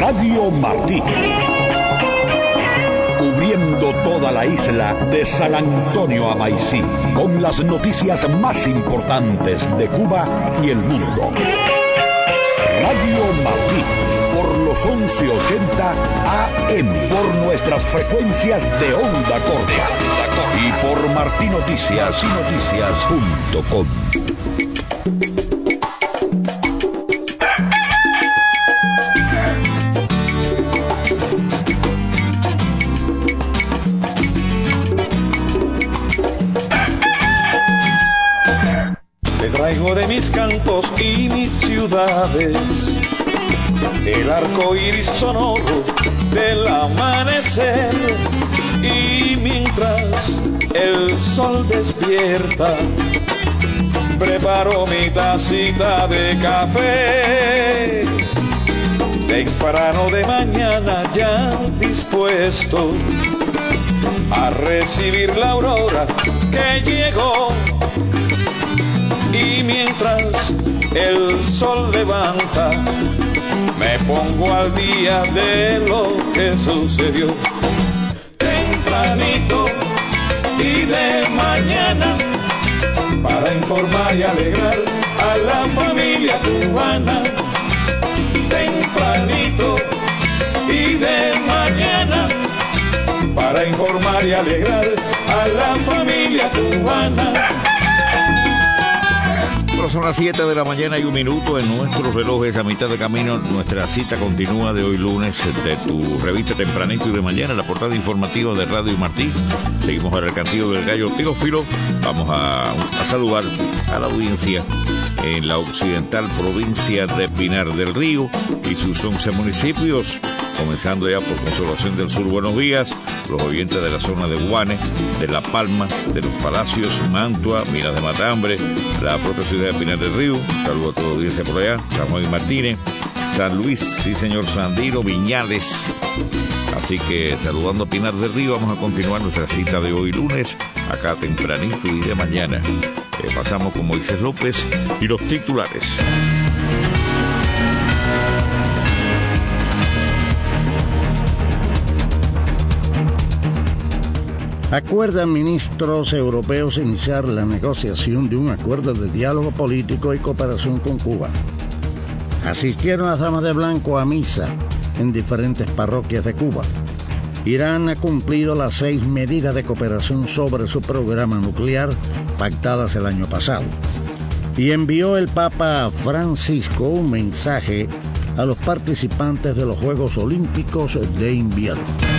Radio Martí. Cubriendo toda la isla de San Antonio a Maicí, con las noticias más importantes de Cuba y el mundo. Radio Martí, por los 1180 AM, por nuestras frecuencias de onda corta y por martinoticias.com. Te traigo de mis cantos y mis ciudades el arco iris sonoro del amanecer, y mientras el sol despierta preparo mi tacita de café. Temprano de mañana ya dispuesto a recibir la aurora que llegó, y mientras el sol levanta me pongo al día de lo que sucedió. Tempranito y de mañana, para informar y alegrar a la familia cubana. Tempranito y de mañana, para informar y alegrar a la familia cubana. Son las 7 de la mañana y 1 minuto en nuestros relojes. A mitad de camino, nuestra cita continúa de hoy lunes de tu revista Tempranito y de mañana, la portada informativa de Radio Martí. Seguimos ahora el cantillo del gallo Teófilo. Vamos a saludar a la audiencia en la occidental provincia de Pinar del Río y sus 11 municipios, comenzando ya por Consolación del Sur. Buenos días, los oyentes de la zona de Guane, de La Palma, de Los Palacios, Mantua, Minas de Matambre, la propia ciudad de Pinar del Río. Saludo a toda la audiencia por allá, San Juan y Martínez, San Luis, sí señor, Sandiro, Viñales. Así que saludando a Pinar del Río, vamos a continuar nuestra cita de hoy lunes, acá tempranito y de mañana. Pasamos con Moisés López y los titulares. Acuerdan ministros europeos iniciar la negociación de un acuerdo de diálogo político y cooperación con Cuba. Asistieron las damas de blanco a misa en diferentes parroquias de Cuba. Irán ha cumplido las 6 medidas de cooperación sobre su programa nuclear pactadas el año pasado. Y envió el Papa Francisco un mensaje a los participantes de los Juegos Olímpicos de Invierno.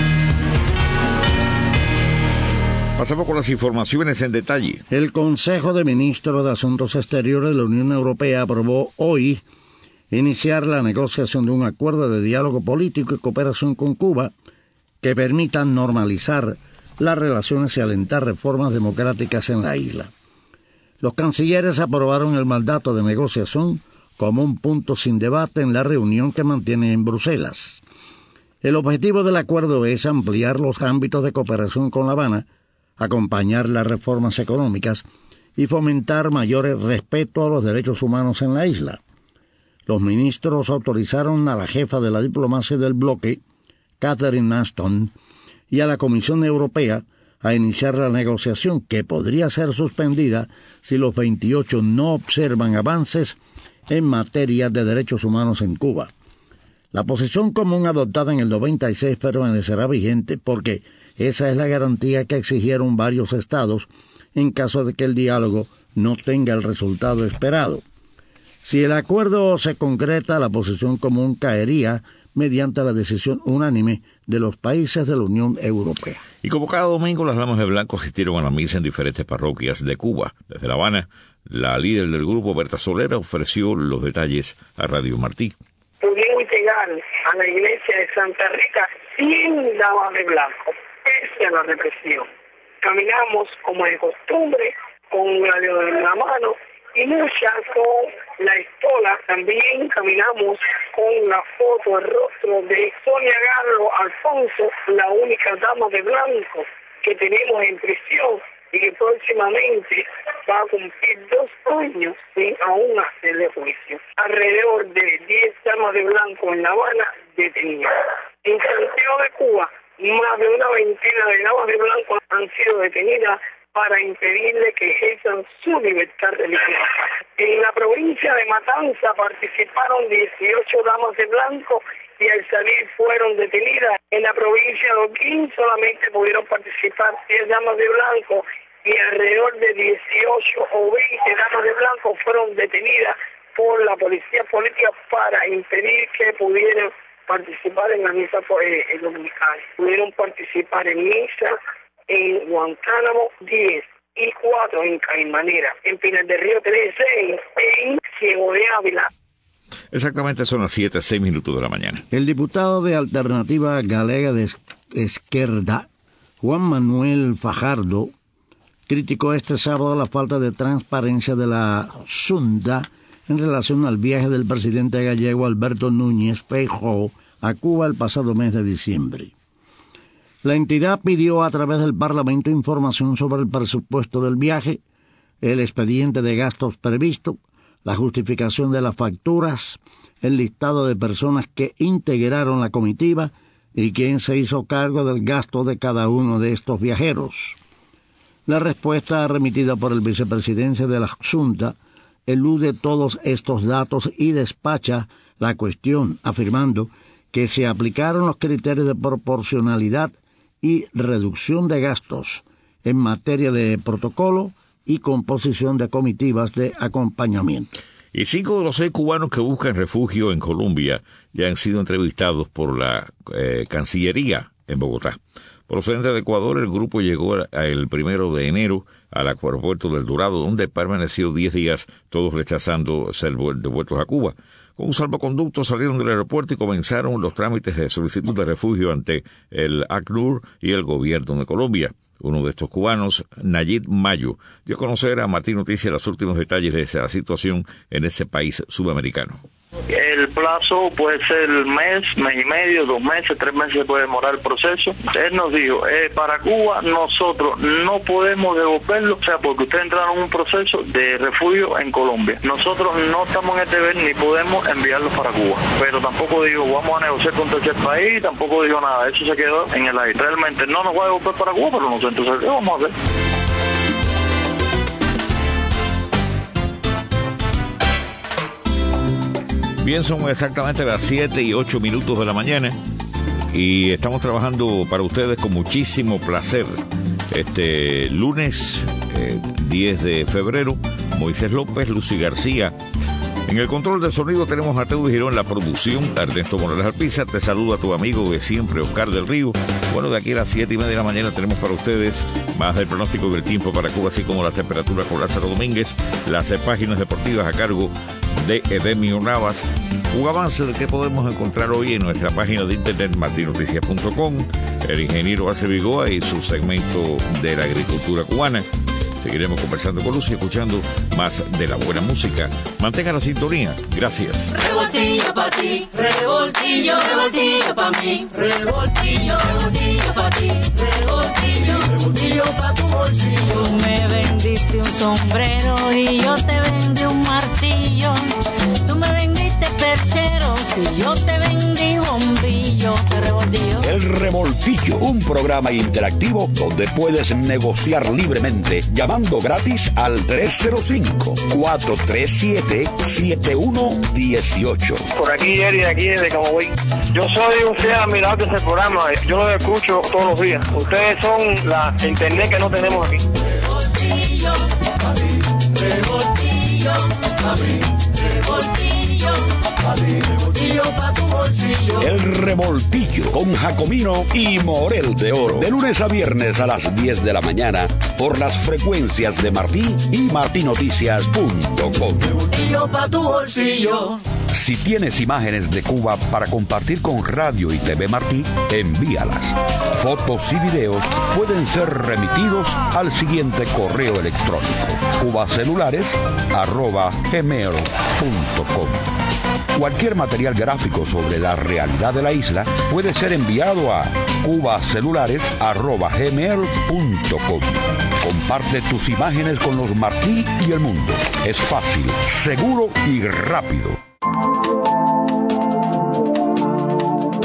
Pasamos con las informaciones en detalle. El Consejo de Ministros de Asuntos Exteriores de la Unión Europea aprobó hoy iniciar la negociación de un acuerdo de diálogo político y cooperación con Cuba que permitan normalizar las relaciones y alentar reformas democráticas en la isla. Los cancilleres aprobaron el mandato de negociación como un punto sin debate en la reunión que mantienen en Bruselas. El objetivo del acuerdo es ampliar los ámbitos de cooperación con La Habana, acompañar las reformas económicas y fomentar mayor respeto a los derechos humanos en la isla. Los ministros autorizaron a la jefa de la diplomacia del bloque, Catherine Ashton, y a la Comisión Europea a iniciar la negociación, que podría ser suspendida si los 28 no observan avances en materia de derechos humanos en Cuba. La posición común adoptada en el 96 permanecerá vigente porque esa es la garantía que exigieron varios estados en caso de que el diálogo no tenga el resultado esperado. Si el acuerdo se concreta, la posición común caería mediante la decisión unánime de los países de la Unión Europea. Y como cada domingo, las damas de blanco asistieron a la misa en diferentes parroquias de Cuba. Desde La Habana, la líder del grupo, Berta Solera, ofreció los detalles a Radio Martí. Pudimos llegar a la iglesia de Santa Rita sin damas de blanco, pese a la represión. Caminamos como de costumbre, con un radio en la mano, y muchas con la estola. También caminamos con la foto, el rostro de Sonia Garro Alfonso, la única dama de blanco que tenemos en prisión y que próximamente va a cumplir 2 años sin aún hacerle juicio. Alrededor de 10 damas de blanco en La Habana detenidas. En Santiago de Cuba, más de una veintena de damas de blanco han sido detenidas para impedirle que ejerzan su libertad religiosa. En la provincia de Matanza participaron 18 damas de blanco y al salir fueron detenidas. En la provincia de Holguín solamente pudieron participar 10 damas de blanco y alrededor de 18 o 20 damas de blanco fueron detenidas por la policía política para impedir que pudieran participar en la misa dominical. Pudieron participar en misa en Guantánamo 10 y 4 en Caimanera, en Pinar del Río 13, en Ciego de Ávila. Exactamente, son las 7:06 de la mañana. El diputado de Alternativa Galega de Esquerda, Juan Manuel Fajardo, criticó este sábado la falta de transparencia de la Xunta en relación al viaje del presidente gallego Alberto Núñez Feijóo a Cuba el pasado mes de diciembre. La entidad pidió a través del Parlamento información sobre el presupuesto del viaje, el expediente de gastos previsto, la justificación de las facturas, el listado de personas que integraron la comitiva y quién se hizo cargo del gasto de cada uno de estos viajeros. La respuesta remitida por el vicepresidencia de la Xunta elude todos estos datos y despacha la cuestión, afirmando que se aplicaron los criterios de proporcionalidad y reducción de gastos en materia de protocolo y composición de comitivas de acompañamiento. Y 5 de los 6 cubanos que buscan refugio en Colombia ya han sido entrevistados por la Cancillería en Bogotá. Procedente de Ecuador, el grupo llegó el 1 de enero al aeropuerto del Dorado, donde permaneció 10 días, todos rechazando ser devueltos a Cuba. Con un salvoconducto salieron del aeropuerto y comenzaron los trámites de solicitud de refugio ante el ACNUR y el gobierno de Colombia. Uno de estos cubanos, Nayib Mayo, dio a conocer a Martín Noticias los últimos detalles de esa situación en ese país sudamericano. El plazo puede ser mes y medio, 2 meses, 3 meses puede demorar el proceso. Él nos dijo, para Cuba nosotros no podemos devolverlo, o sea, porque ustedes entraron en un proceso de refugio en Colombia. Nosotros no estamos en el deber ni podemos enviarlos para Cuba. Pero tampoco dijo, vamos a negociar con tercer país, tampoco dijo nada, eso se quedó en el aire. Realmente no nos va a devolver para Cuba, pero nosotros entonces, ¿qué vamos a hacer? Bien, son exactamente las 7:08 de la mañana y estamos trabajando para ustedes con muchísimo placer. Este lunes 10 de febrero, Moisés López, Lucy García. En el control de sonido tenemos a Teudo Girón, la producción, Ernesto Morales Alpiza. Te saluda tu amigo de siempre, Oscar del Río. Bueno, de aquí a las 7:30 de la mañana tenemos para ustedes más del pronóstico del tiempo para Cuba, así como la temperatura con Lázaro Domínguez, las páginas deportivas a cargo de Edemio Navas, un avance de qué podemos encontrar hoy en nuestra página de internet martinoticias.com, el ingeniero Arce Vigoa y su segmento de la agricultura cubana. Seguiremos conversando con Lucy, escuchando más de la buena música. Mantenga la sintonía. Gracias. Revoltillo pa' ti, revoltillo, revoltillo pa' mí, revoltillo, revoltillo pa' ti, revoltillo, revoltillo pa' tu bolsillo. Tú me vendiste un sombrero y yo te vendí un martillo. Tú me vendiste percheros y yo te vendí bombillo. Revoltillo. El Revoltillo, un programa interactivo donde puedes negociar libremente llamando gratis al 305-437-7118. Por aquí, Eri, de aquí desde Camagüey. Yo soy un fiel admirador de ese programa, yo lo escucho todos los días. Ustedes son la internet que no tenemos aquí. Revoltillo, revoltillo, revoltillo, revoltillo pa' tu bolsillo. El Revoltillo con Jacomino y Morel de Oro. De lunes a viernes a las 10 de la mañana por las frecuencias de Martí y martinoticias.com. Revoltillo pa' tu bolsillo. Si tienes imágenes de Cuba para compartir con Radio y TV Martí, envíalas. Fotos y videos pueden ser remitidos al siguiente correo electrónico: cubacelulares@gmail.com. Cualquier material gráfico sobre la realidad de la isla puede ser enviado a cubacelulares@gmail.com. Comparte tus imágenes con los Martí y el mundo. Es fácil, seguro y rápido.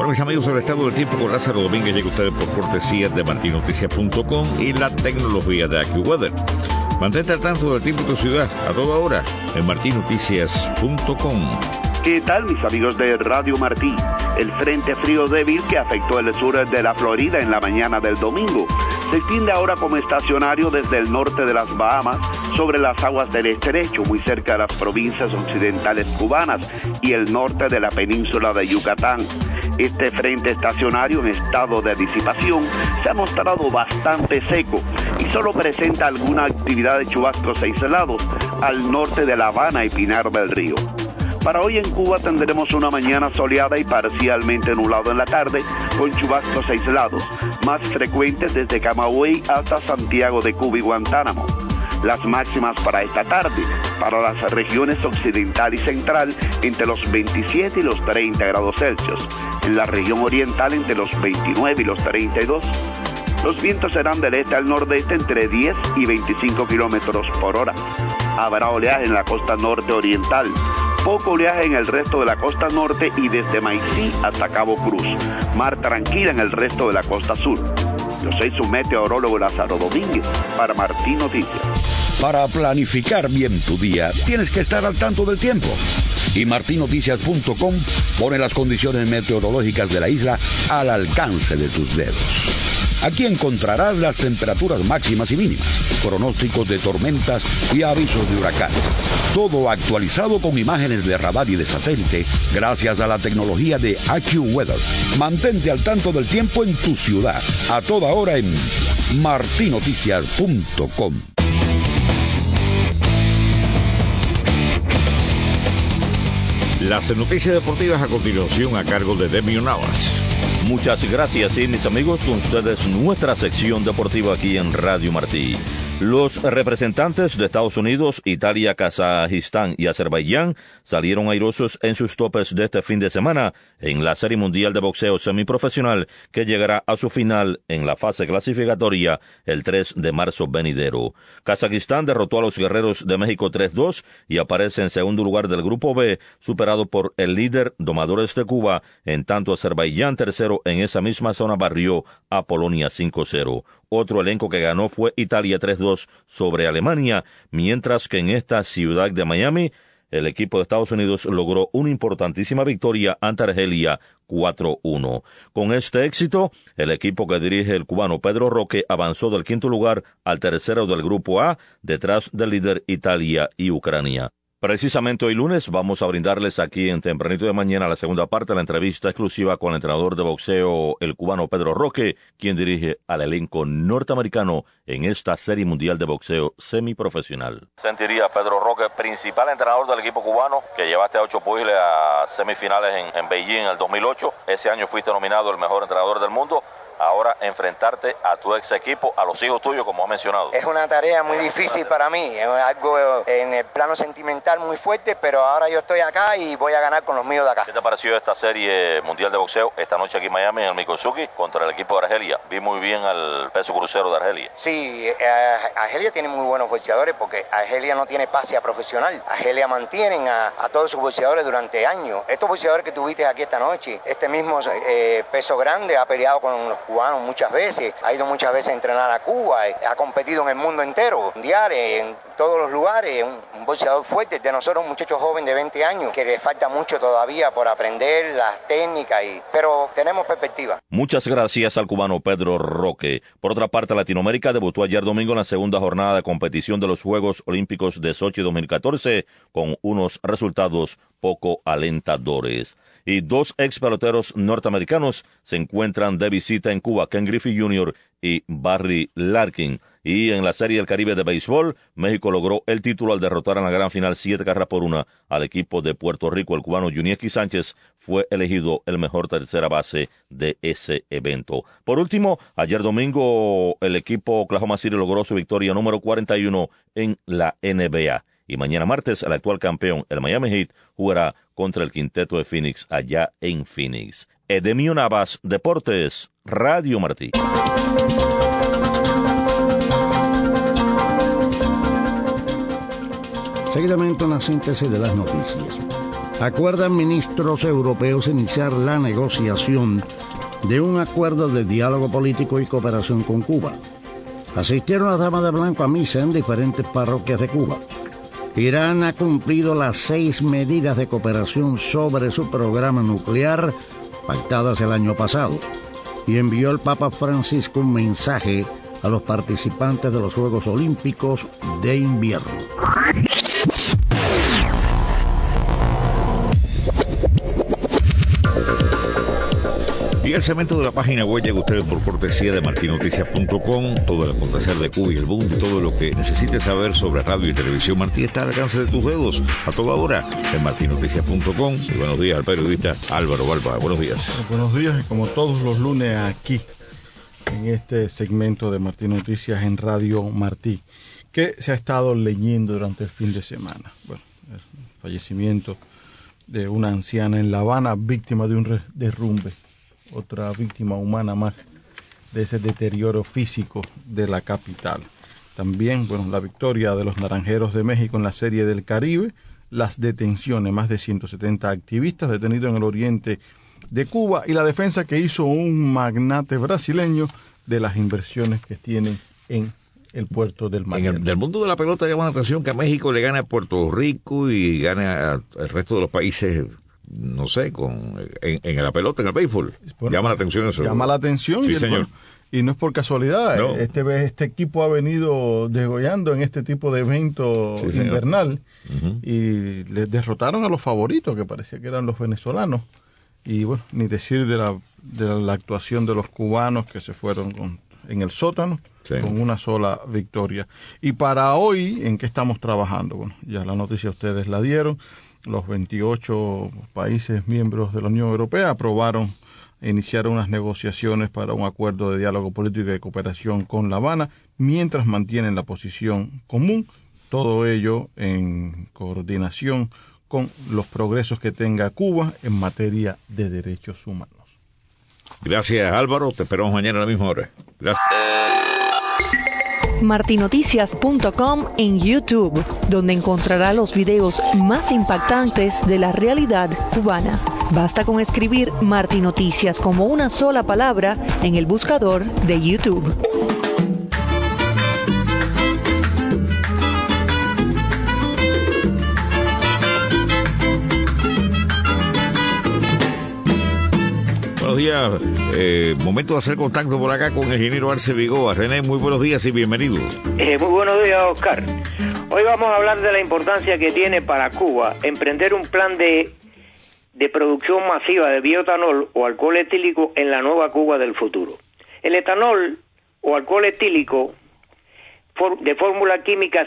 Bueno, mis amigos, el estado del tiempo con Lázaro Domínguez llega a ustedes por cortesía de martinoticias.com y la tecnología de AccuWeather. Mantente al tanto del tiempo de tu ciudad a toda hora en martinoticias.com. ¿Qué tal, mis amigos de Radio Martí? El frente frío débil que afectó el sur de la Florida en la mañana del domingo se extiende ahora como estacionario desde el norte de las Bahamas sobre las aguas del estrecho, muy cerca de las provincias occidentales cubanas y el norte de la península de Yucatán. Este frente estacionario en estado de disipación se ha mostrado bastante seco y solo presenta alguna actividad de chubascos aislados al norte de La Habana y Pinar del Río. Para hoy en Cuba tendremos una mañana soleada y parcialmente nublado en la tarde, con chubascos aislados, más frecuentes desde Camagüey hasta Santiago de Cuba y Guantánamo. Las máximas para esta tarde, para las regiones occidental y central, entre los 27 y los 30 grados Celsius. En la región oriental, entre los 29 y los 32. Los vientos serán del este al nordeste entre 10 y 25 kilómetros por hora. Habrá oleaje en la costa norte oriental. Poco oleaje en el resto de la costa norte y desde Maicí hasta Cabo Cruz. Mar tranquila en el resto de la costa sur. Yo soy su meteorólogo Lázaro Domínguez para Martín Noticias. Para planificar bien tu día, tienes que estar al tanto del tiempo. Y martinoticias.com pone las condiciones meteorológicas de la isla al alcance de tus dedos. Aquí encontrarás las temperaturas máximas y mínimas, pronósticos de tormentas y avisos de huracanes. Todo actualizado con imágenes de radar y de satélite gracias a la tecnología de AccuWeather. Mantente al tanto del tiempo en tu ciudad, a toda hora en martinoticias.com. Las noticias deportivas a continuación a cargo de Demio Navas. Muchas gracias, y mis amigos, con ustedes nuestra sección deportiva aquí en Radio Martí. Los representantes de Estados Unidos, Italia, Kazajistán y Azerbaiyán salieron airosos en sus topes de este fin de semana en la Serie Mundial de Boxeo Semiprofesional, que llegará a su final en la fase clasificatoria el 3 de marzo venidero. Kazajistán derrotó a los Guerreros de México 3-2 y aparece en segundo lugar del Grupo B, superado por el líder Domadores de Cuba, en tanto Azerbaiyán, tercero en esa misma zona, barrió a Polonia 5-0. Otro elenco que ganó fue Italia 3-2 sobre Alemania, mientras que en esta ciudad de Miami, el equipo de Estados Unidos logró una importantísima victoria ante Argelia 4-1. Con este éxito, el equipo que dirige el cubano Pedro Roque avanzó del quinto lugar al tercero del Grupo A, detrás del líder Italia y Ucrania. Precisamente hoy lunes vamos a brindarles aquí en Tempranito de Mañana la segunda parte de la entrevista exclusiva con el entrenador de boxeo, el cubano Pedro Roque, quien dirige al elenco norteamericano en esta Serie Mundial de Boxeo Semiprofesional. Sentiría Pedro Roque, principal entrenador del equipo cubano, que llevaste a 8 pugiles a semifinales en Beijing en el 2008. Ese año fuiste nominado el mejor entrenador del mundo. Ahora enfrentarte a tu ex equipo, a los hijos tuyos, como has mencionado. Es una tarea muy difícil para mí, es algo en el plano sentimental muy fuerte, pero ahora yo estoy acá y voy a ganar con los míos de acá. ¿Qué te pareció esta serie mundial de boxeo esta noche aquí en Miami, en el Mikosuki, contra el equipo de Argelia? Vi muy bien al peso crucero de Argelia. Sí, Argelia tiene muy buenos boxeadores porque Argelia no tiene pase a profesional. Argelia mantienen a todos sus boxeadores durante años. Estos boxeadores que tuviste aquí esta noche, este mismo peso grande ha peleado con los cubanos muchas veces, ha ido muchas veces a entrenar a Cuba, ha competido en el mundo entero, mundiales, en todos los lugares, un boxeador fuerte. De nosotros, un muchacho joven de 20 años, que le falta mucho todavía por aprender las técnicas, pero tenemos perspectiva. Muchas gracias al cubano Pedro Roque. Por otra parte, Latinoamérica debutó ayer domingo en la segunda jornada de competición de los Juegos Olímpicos de Sochi 2014 con unos resultados poco alentadores. Y 2 ex peloteros norteamericanos se encuentran de visita en Cuba, Ken Griffey Jr. y Barry Larkin. Y en la Serie del Caribe de béisbol, México logró el título al derrotar en la gran final 7-1 al equipo de Puerto Rico. El cubano Juniesky Sánchez fue elegido el mejor tercera base de ese evento. Por último, ayer domingo el equipo Oklahoma City logró su victoria número 41 en la NBA. Y mañana martes, el actual campeón, el Miami Heat, jugará contra el quinteto de Phoenix allá en Phoenix. Edemio Navas, Deportes, Radio Martí. Seguidamente una síntesis de las noticias. Acuerdan ministros europeos iniciar la negociación de un acuerdo de diálogo político y cooperación con Cuba. Asistieron las damas de blanco a misa en diferentes parroquias de Cuba. Irán ha cumplido las 6 medidas de cooperación sobre su programa nuclear pactadas el año pasado y envió el Papa Francisco un mensaje a los participantes de los Juegos Olímpicos de invierno. Y el segmento de la página web llega a ustedes por cortesía de martinoticias.com. Todo el acontecer de Cuba y el mundo y todo lo que necesites saber sobre radio y televisión Martí está al alcance de tus dedos a toda hora en martinoticias.com. Y buenos días al periodista Álvaro Balba. Buenos días. Buenos días, y como todos los lunes aquí en este segmento de Martí Noticias en Radio Martí, que se ha estado leyendo durante el fin de semana. Bueno, el fallecimiento de una anciana en La Habana, víctima de un derrumbe. Otra víctima humana más de ese deterioro físico de la capital. También, bueno, la victoria de los Naranjeros de México en la Serie del Caribe, las detenciones, más de 170 activistas detenidos en el oriente de Cuba y la defensa que hizo un magnate brasileño de las inversiones que tienen en el puerto del Mar. En el mundo de la pelota llama la atención que a México le gana a Puerto Rico y gana al resto de los países, no sé, en la pelota, en el béisbol. Bueno, llama la atención eso. Llama la atención. Sí, señor. Bueno, y no es por casualidad. No. Este equipo ha venido degollando en este tipo de evento invernal. Uh-huh. Y les derrotaron a los favoritos, que parecía que eran los venezolanos. Y bueno, ni decir de la actuación de los cubanos que se fueron en el sótano, con una sola victoria. Y para hoy, ¿en qué estamos trabajando? Bueno, ya la noticia ustedes la dieron. Los 28 países miembros de la Unión Europea aprobaron iniciar unas negociaciones para un acuerdo de diálogo político y de cooperación con La Habana, mientras mantienen la posición común, todo ello en coordinación con los progresos que tenga Cuba en materia de derechos humanos. Gracias, Álvaro. Te esperamos mañana a la misma hora. Gracias. martinoticias.com en YouTube, donde encontrará los videos más impactantes de la realidad cubana. Basta con escribir Martí Noticias como una sola palabra en el buscador de YouTube. Buenos días, momento de hacer contacto por acá con el ingeniero Arce Vigoa. René, muy buenos días y bienvenido. Muy buenos días, Oscar. Hoy vamos a hablar de la importancia que tiene para Cuba emprender un plan de producción masiva de bioetanol o alcohol etílico en la nueva Cuba del futuro. El etanol o alcohol etílico de fórmula química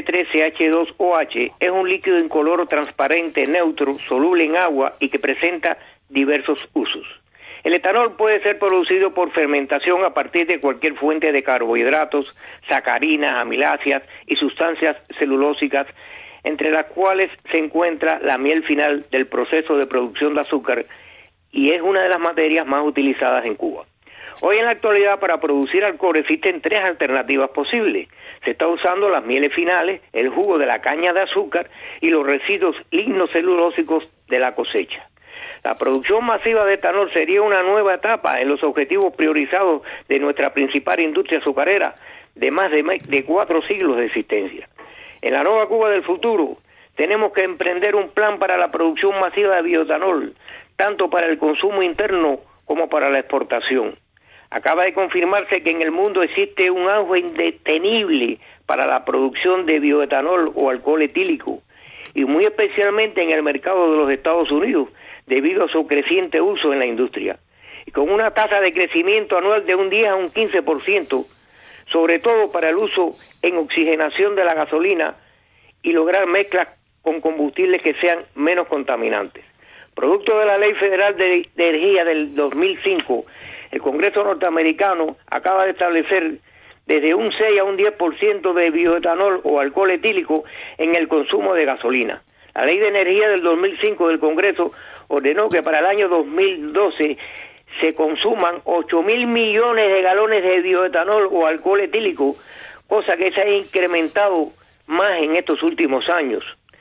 CH3CH2OH es un líquido incoloro transparente, neutro, soluble en agua y que presenta diversos usos. El etanol puede ser producido por fermentación a partir de cualquier fuente de carbohidratos, sacarinas, amiláceas y sustancias celulósicas, entre las cuales se encuentra la miel final del proceso de producción de azúcar y es una de las materias más utilizadas en Cuba. Hoy en la actualidad para producir alcohol existen 3 alternativas posibles. Se está usando las mieles finales, el jugo de la caña de azúcar y los residuos lignocelulósicos de la cosecha. La producción masiva de etanol sería una nueva etapa en los objetivos priorizados de nuestra principal industria azucarera de más de 4 siglos de existencia. En la nueva Cuba del futuro tenemos que emprender un plan para la producción masiva de bioetanol, tanto para el consumo interno como para la exportación. Acaba de confirmarse que en el mundo existe un auge indetenible para la producción de bioetanol o alcohol etílico, y muy especialmente en el mercado de los Estados Unidos, debido a su creciente uso en la industria. Y con una tasa de crecimiento anual de un 10 a un 15%, sobre todo para el uso en oxigenación de la gasolina y lograr mezclas con combustibles que sean menos contaminantes. Producto de la Ley Federal de Energía del 2005, el Congreso norteamericano acaba de establecer desde un 6 a un 10% de bioetanol o alcohol etílico en el consumo de gasolina. La Ley de Energía del 2005 del Congreso ordenó que para el año 2012 se consuman 8.000 millones de galones de bioetanol o alcohol etílico, cosa que se ha incrementado más en estos últimos años.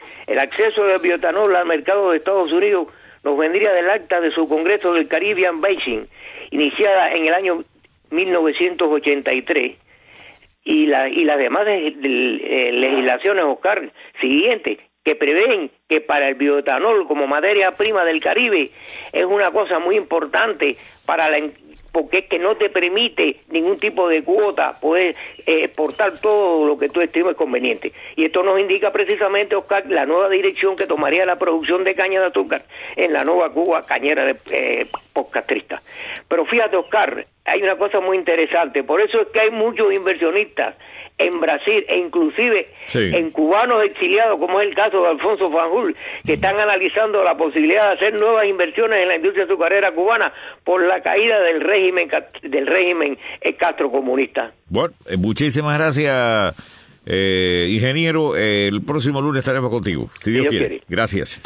El acceso del bioetanol al mercado de Estados Unidos nos vendría del acta de su Congreso del Caribbean Basin, iniciada en el año 1983, y las demás legislaciones, Oscar, siguientes, que prevén que para el bioetanol como materia prima del Caribe es una cosa muy importante porque es que no te permite ningún tipo de cuota poder exportar todo lo que tú estimes conveniente. Y esto nos indica precisamente, Oscar, la nueva dirección que tomaría la producción de caña de azúcar en la nueva Cuba cañera de postcastrista. Pero fíjate, Oscar, hay una cosa muy interesante, por eso es que hay muchos inversionistas en Brasil e inclusive en cubanos exiliados, como es el caso de Alfonso Fanjul, que están analizando la posibilidad de hacer nuevas inversiones en la industria azucarera cubana por la caída del régimen castrocomunista. Bueno, muchísimas gracias, ingeniero. El próximo lunes estaremos contigo, si Dios quiere. Gracias.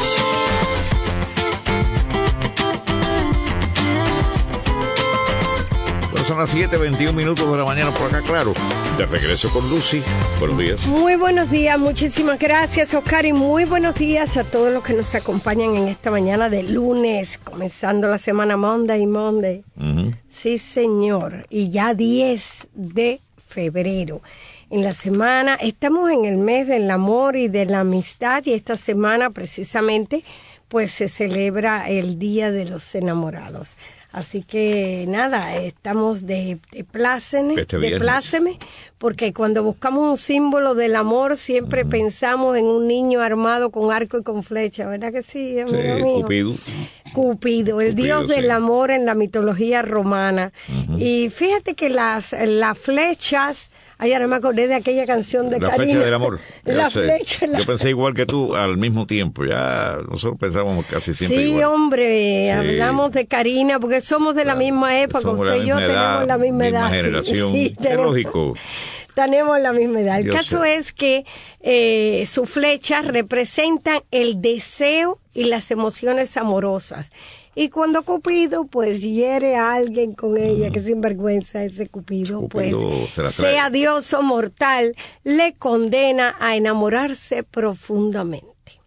Son las 7:21 de la mañana por acá, claro. De regreso con Lucy. Buenos días. Muy buenos días, muchísimas gracias, Oscar, y muy buenos días a todos los que nos acompañan en esta mañana de lunes, comenzando la semana Monday. Sí, señor, y ya 10 de febrero. En la semana, estamos en el mes del amor y de la amistad, y esta semana precisamente pues se celebra el Día de los Enamorados. Así que nada, estamos de pláceme, porque cuando buscamos un símbolo del amor siempre pensamos en un niño armado con arco y con flecha, ¿verdad que sí, amigo mío? Cupido, el dios del amor en la mitología romana. Y fíjate que las flechas, ay, ahora me acordé de aquella canción de Karina. La flecha del amor. Yo pensé igual que tú al mismo tiempo, ya nosotros pensábamos casi siempre igual. Sí, hombre, hablamos de Karina porque somos de la misma época, usted y yo tenemos la misma edad. Generación, es lógico. Tenemos la misma edad. El caso es que sus flechas representan el deseo y las emociones amorosas. Y cuando Cupido pues hiere a alguien con ella, que sinvergüenza ese Cupido, pues sea dios o mortal, le condena a enamorarse profundamente.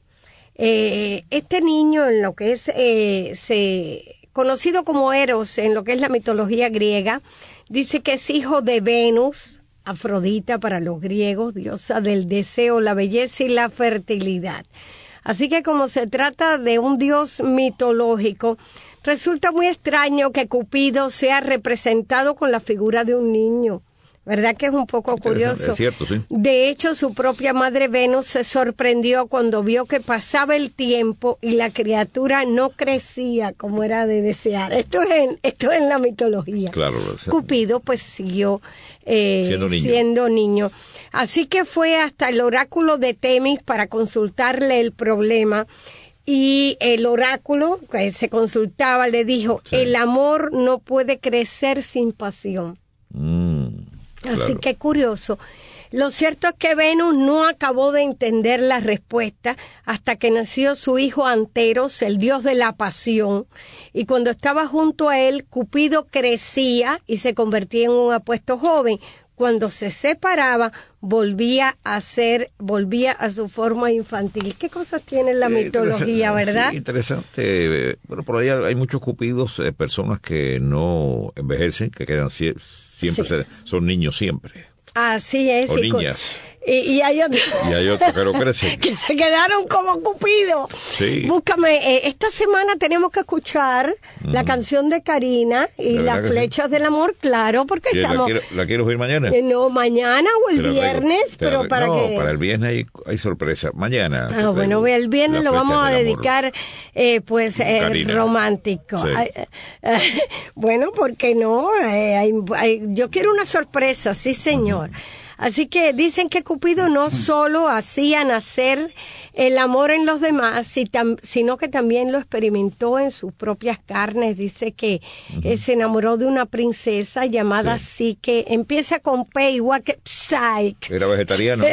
Este niño, en lo que es conocido como Eros, en lo que es la mitología griega, dice que es hijo de Venus, Afrodita para los griegos, diosa del deseo, la belleza y la fertilidad. Así que como se trata de un dios mitológico, resulta muy extraño que Cupido sea representado con la figura de un niño. ¿Verdad que es un poco curioso? Es cierto, sí. De hecho, su propia madre Venus se sorprendió cuando vio que pasaba el tiempo y la criatura no crecía como era de desear. Esto es en la mitología. Claro. Cupido pues siguió siendo niño. Así que fue hasta el oráculo de Temis para consultarle el problema. Y el oráculo que se consultaba le dijo, el amor no puede crecer sin pasión. Así que curioso. Lo cierto es que Venus no acabó de entender la respuesta hasta que nació su hijo Anteros, el dios de la pasión. Y cuando estaba junto a él, Cupido crecía y se convertía en un apuesto joven. Cuando se separaba, volvía a su forma infantil. ¿Qué cosas tiene la mitología, verdad? Sí, interesante. Bueno, por ahí hay muchos Cupidos, personas que no envejecen, que quedan siempre, son niños siempre. Así es. O niñas. Y hay otros. Y hay otros que lo crecen. Que se quedaron como Cupido. Sí. Búscame, esta semana tenemos que escuchar la canción de Karina y las flechas del amor, claro, porque estamos... ¿La quiero oír mañana? No, mañana o el viernes, pero para que... No, para el viernes hay sorpresa. Mañana. Bueno, el viernes lo vamos a dedicar, romántico. Sí. Bueno, ¿por qué no? Yo quiero una sorpresa, sí, señor. Así que dicen que Cupido no solo hacía nacer el amor en los demás, sino que también lo experimentó en sus propias carnes. Dice que se enamoró de una princesa llamada Psique. Empieza con P igual que Psyche. Era vegetariano.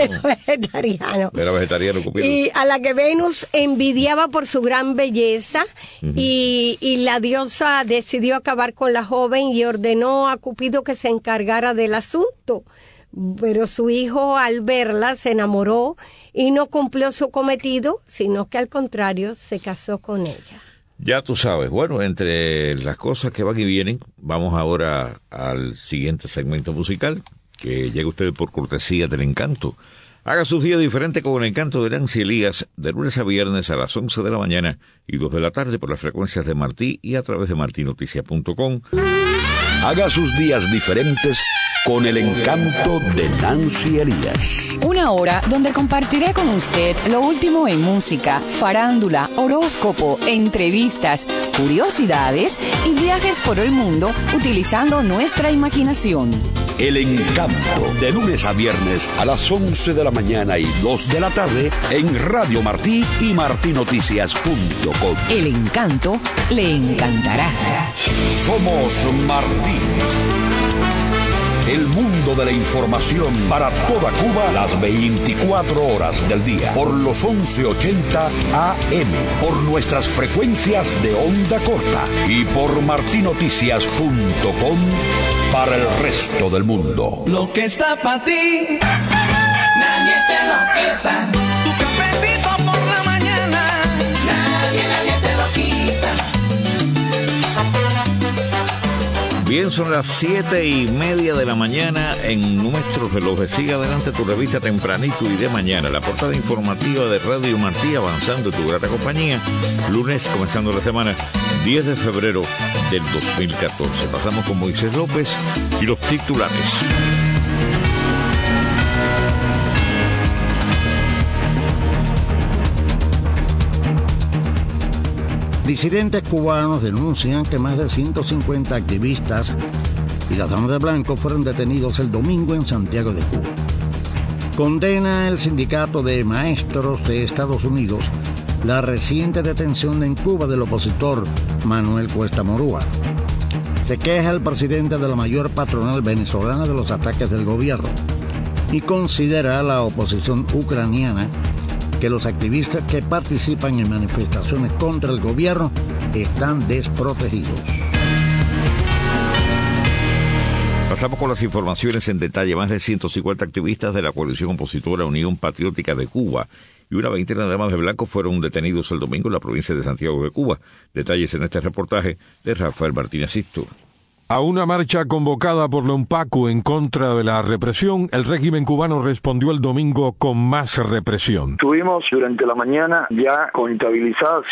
Era vegetariano Cupido. Y a la que Venus envidiaba por su gran belleza y la diosa decidió acabar con la joven y ordenó a Cupido que se encargara del asunto. Pero su hijo al verla se enamoró y no cumplió su cometido, sino que al contrario se casó con ella. Ya tú sabes. Bueno, entre las cosas que van y vienen, vamos ahora al siguiente segmento musical, que llega a ustedes por cortesía del Encanto. Haga sus días diferentes con el Encanto de Nancy Elías, de lunes a viernes a las 11 de la mañana y 2 de la tarde por las frecuencias de Martí y a través de martinoticias.com. Haga sus días diferentes con el Encanto de Nancy Elías. Una hora donde compartiré con usted lo último en música, farándula, horóscopo, entrevistas, curiosidades y viajes por el mundo utilizando nuestra imaginación. El Encanto, de lunes a viernes a las 11 de la mañana y 2 de la tarde en Radio Martí y martinoticias.com. El Encanto le encantará. Somos Martí. El mundo de la información para toda Cuba las 24 horas del día. Por los 1180 AM, por nuestras frecuencias de onda corta y por martinoticias.com para el resto del mundo. Lo que está para ti, nadie te lo quita. Tu cafecito por la mañana, nadie te lo quita. Bien, son las 7:30 de la mañana en nuestros relojes. Sigue adelante tu revista tempranito y de mañana. La portada informativa de Radio Martí, avanzando en tu grata compañía. Lunes, comenzando la semana, 10 de febrero del 2014. Pasamos con Moisés López y los titulares. Disidentes cubanos denuncian que más de 150 activistas y las damas de blanco fueron detenidos el domingo en Santiago de Cuba. Condena el sindicato de maestros de Estados Unidos la reciente detención en Cuba del opositor Manuel Cuesta Morúa. Se queja el presidente de la mayor patronal venezolana de los ataques del gobierno y considera a la oposición ucraniana que los activistas que participan en manifestaciones contra el gobierno están desprotegidos. Pasamos con las informaciones en detalle. Más de 150 activistas de la coalición opositora Unión Patriótica de Cuba y una veintena de damas de blanco fueron detenidos el domingo en la provincia de Santiago de Cuba. Detalles en este reportaje de Rafael Martínez Sisto. A una marcha convocada por la UNPACU en contra de la represión, el régimen cubano respondió el domingo con más represión. Tuvimos durante la mañana ya contabilizadas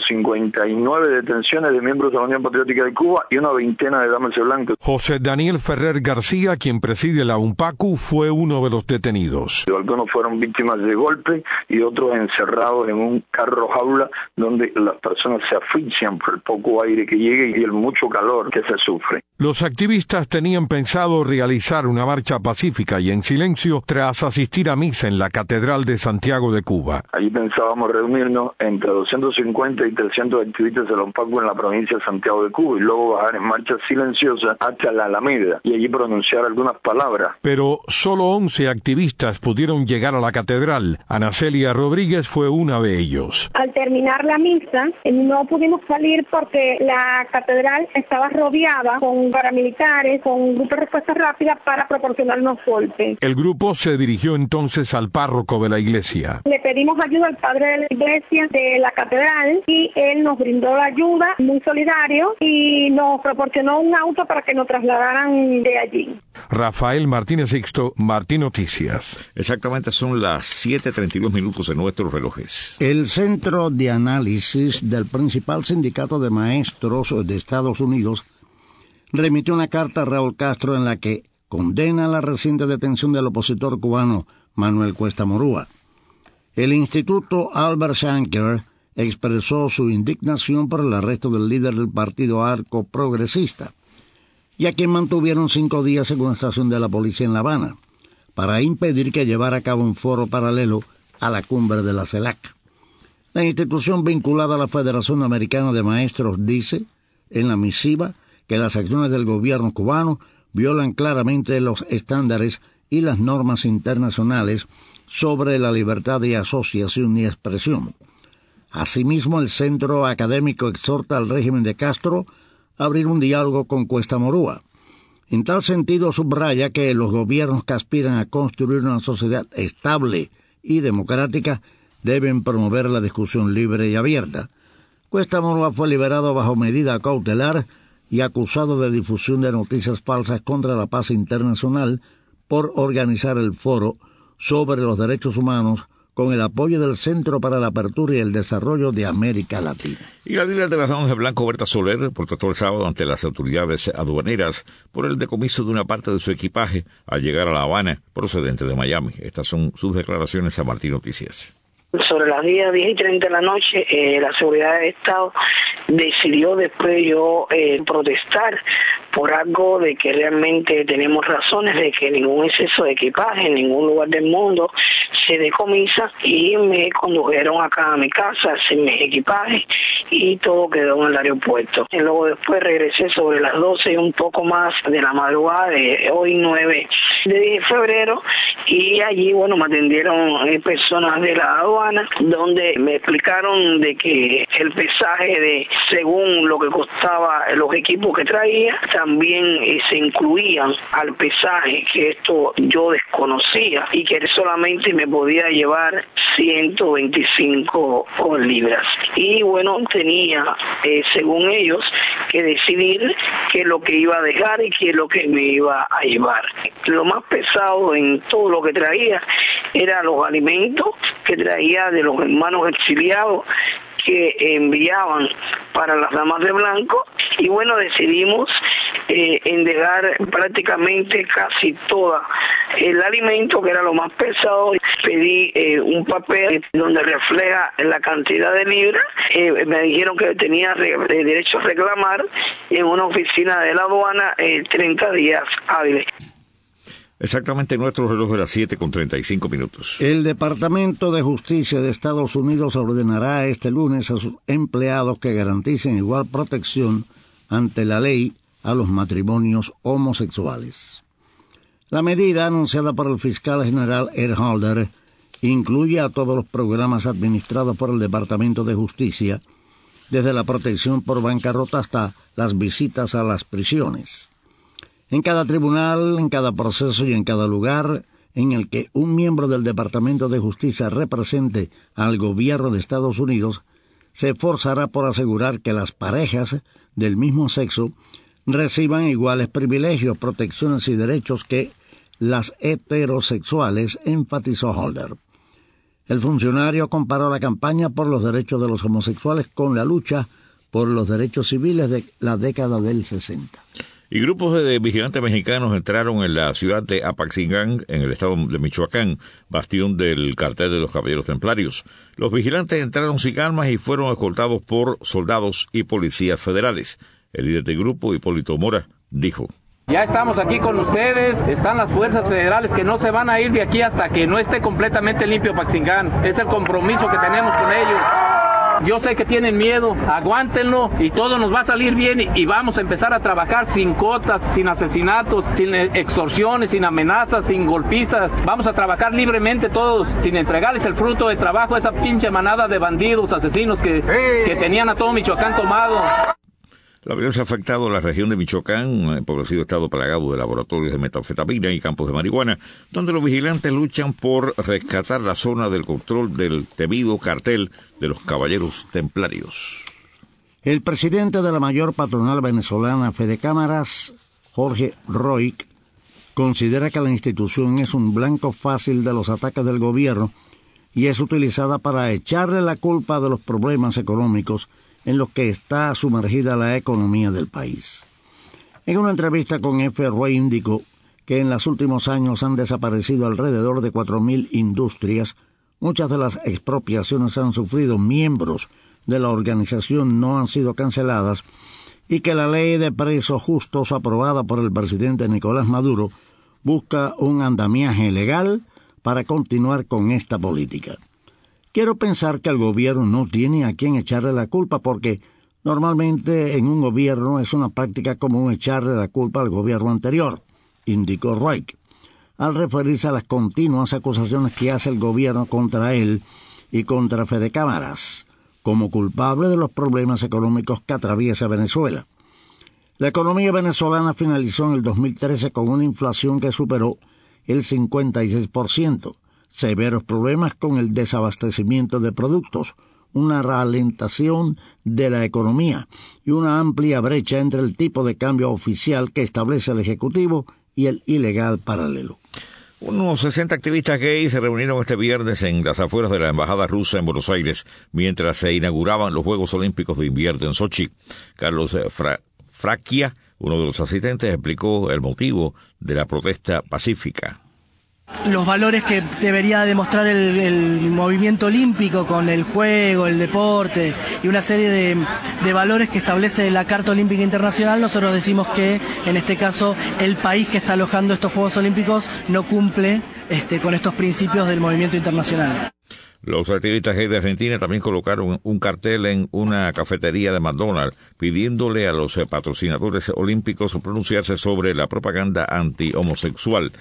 159 detenciones de miembros de la Unión Patriótica de Cuba y una veintena de damas de blanco. José Daniel Ferrer García, quien preside la UNPACU, fue uno de los detenidos. Algunos fueron víctimas de golpe y otros encerrados en un carro jaula donde las personas se asfixian por el poco aire que llega y el mucho calor que se sufre. Los activistas tenían pensado realizar una marcha pacífica y en silencio tras asistir a misa en la Catedral de Santiago de Cuba. Allí pensábamos reunirnos entre 250 y 300 activistas de la UNPACU en la provincia de Santiago de Cuba y luego bajar en marcha silenciosa hasta la Alameda y allí pronunciar algunas palabras. Pero solo 11 activistas pudieron llegar a la catedral. Ana Celia Rodríguez fue una de ellos. Al terminar la misa no pudimos salir porque la catedral estaba rodeada con paramilitares, con un grupo de respuesta rápida para proporcionarnos golpes. El grupo se dirigió entonces al párroco de la iglesia. Le pedimos ayuda al padre de la iglesia de la catedral y él nos brindó la ayuda, muy solidario, y nos proporcionó un auto para que nos trasladaran de allí. Rafael Martínez Sixto, Martín Noticias. Exactamente, son las 7:32 en nuestros relojes. El Centro de Análisis del principal sindicato de maestros de Estados Unidos remitió una carta a Raúl Castro en la que condena la reciente detención del opositor cubano Manuel Cuesta Morúa. El Instituto Albert Shanker expresó su indignación por el arresto del líder del partido Arco Progresista, y a quien mantuvieron 5 días en una estación de la policía en La Habana, para impedir que llevara a cabo un foro paralelo a la cumbre de la CELAC. La institución vinculada a la Federación Americana de Maestros dice en la misiva que las acciones del gobierno cubano violan claramente los estándares y las normas internacionales sobre la libertad de asociación y expresión. Asimismo, el centro académico exhorta al régimen de Castro a abrir un diálogo con Cuesta Morúa. En tal sentido, subraya que los gobiernos que aspiran a construir una sociedad estable y democrática deben promover la discusión libre y abierta. Cuesta Murúa fue liberado bajo medida cautelar y acusado de difusión de noticias falsas contra la paz internacional por organizar el foro sobre los derechos humanos con el apoyo del Centro para la Apertura y el Desarrollo de América Latina. Y la líder de las Damas de Blanco, Berta Soler, protestó el sábado ante las autoridades aduaneras por el decomiso de una parte de su equipaje al llegar a La Habana, procedente de Miami. Estas son sus declaraciones a Martín Noticias. Sobre las 10:30 de la noche, la Seguridad del Estado decidió después yo protestar por algo de que realmente tenemos razones de que ningún exceso de equipaje en ningún lugar del mundo se decomisa, y me condujeron acá a mi casa sin mis equipajes y todo quedó en el aeropuerto. Y luego después regresé sobre las 12 y un poco más de la madrugada de hoy 9 de febrero, y allí me atendieron personas de la aduana, donde me explicaron de que el pesaje de según lo que costaba los equipos que traía también se incluían al pesaje, que esto yo desconocía, y que solamente me podía llevar 125 libras. Y tenía, según ellos, que decidir qué es lo que iba a dejar y qué es lo que me iba a llevar. Lo más pesado en todo lo que traía eran los alimentos que traía de los hermanos exiliados que enviaban para las Damas de Blanco, y decidimos en dejar prácticamente casi toda el alimento, que era lo más pesado. Pedí un papel donde refleja la cantidad de libras. Me dijeron que tenía derecho a reclamar en una oficina de la aduana 30 días hábiles. Exactamente nuestro reloj de las 7:35. El Departamento de Justicia de Estados Unidos ordenará este lunes a sus empleados que garanticen igual protección ante la ley a los matrimonios homosexuales. La medida, anunciada por el fiscal general Ed Holder, incluye a todos los programas administrados por el Departamento de Justicia, desde la protección por bancarrota hasta las visitas a las prisiones. En cada tribunal, en cada proceso y en cada lugar en el que un miembro del Departamento de Justicia represente al gobierno de Estados Unidos, se esforzará por asegurar que las parejas del mismo sexo reciban iguales privilegios, protecciones y derechos que las heterosexuales, enfatizó Holder. El funcionario comparó la campaña por los derechos de los homosexuales con la lucha por los derechos civiles de la década del 60. Y grupos de vigilantes mexicanos entraron en la ciudad de Apaxingán, en el estado de Michoacán, bastión del cartel de los Caballeros Templarios. Los vigilantes entraron sin armas y fueron escoltados por soldados y policías federales. El líder del grupo, Hipólito Mora, dijo: Ya estamos aquí con ustedes, están las fuerzas federales que no se van a ir de aquí hasta que no esté completamente limpio Apaxingán. Es el compromiso que tenemos con ellos. Yo sé que tienen miedo, aguántenlo y todo nos va a salir bien y vamos a empezar a trabajar sin cotas, sin asesinatos, sin extorsiones, sin amenazas, sin golpizas. Vamos a trabajar libremente todos, sin entregarles el fruto de trabajo a esa pinche manada de bandidos, asesinos que tenían a todo Michoacán tomado. La violencia ha afectado a la región de Michoacán, un empobrecido estado plagado de laboratorios de metanfetamina y campos de marihuana, donde los vigilantes luchan por rescatar la zona del control del temido cartel de los Caballeros Templarios. El presidente de la mayor patronal venezolana, Fedecámaras, Jorge Roig, considera que la institución es un blanco fácil de los ataques del gobierno y es utilizada para echarle la culpa de los problemas económicos en los que está sumergida la economía del país. En una entrevista con F. Roy indicó que en los últimos años han desaparecido alrededor de 4.000 industrias, muchas de las expropiaciones han sufrido miembros de la organización no han sido canceladas y que la ley de precios justos aprobada por el presidente Nicolás Maduro busca un andamiaje legal para continuar con esta política. Quiero pensar que el gobierno no tiene a quien echarle la culpa porque normalmente en un gobierno es una práctica común echarle la culpa al gobierno anterior, indicó Roig, al referirse a las continuas acusaciones que hace el gobierno contra él y contra Fedecámaras como culpable de los problemas económicos que atraviesa Venezuela. La economía venezolana finalizó en el 2013 con una inflación que superó el 56%, severos problemas con el desabastecimiento de productos, una ralentización de la economía y una amplia brecha entre el tipo de cambio oficial que establece el Ejecutivo y el ilegal paralelo. Unos 60 activistas gays se reunieron este viernes en las afueras de la Embajada rusa en Buenos Aires mientras se inauguraban los Juegos Olímpicos de Invierno en Sochi. Carlos Fracchia, uno de los asistentes, explicó el motivo de la protesta pacífica. Los valores que debería demostrar el movimiento olímpico con el juego, el deporte y una serie de valores que establece la Carta Olímpica Internacional, nosotros decimos que en este caso el país que está alojando estos Juegos Olímpicos no cumple con estos principios del movimiento internacional. Los activistas gays de Argentina también colocaron un cartel en una cafetería de McDonald's pidiéndole a los patrocinadores olímpicos pronunciarse sobre la propaganda anti-homosexual.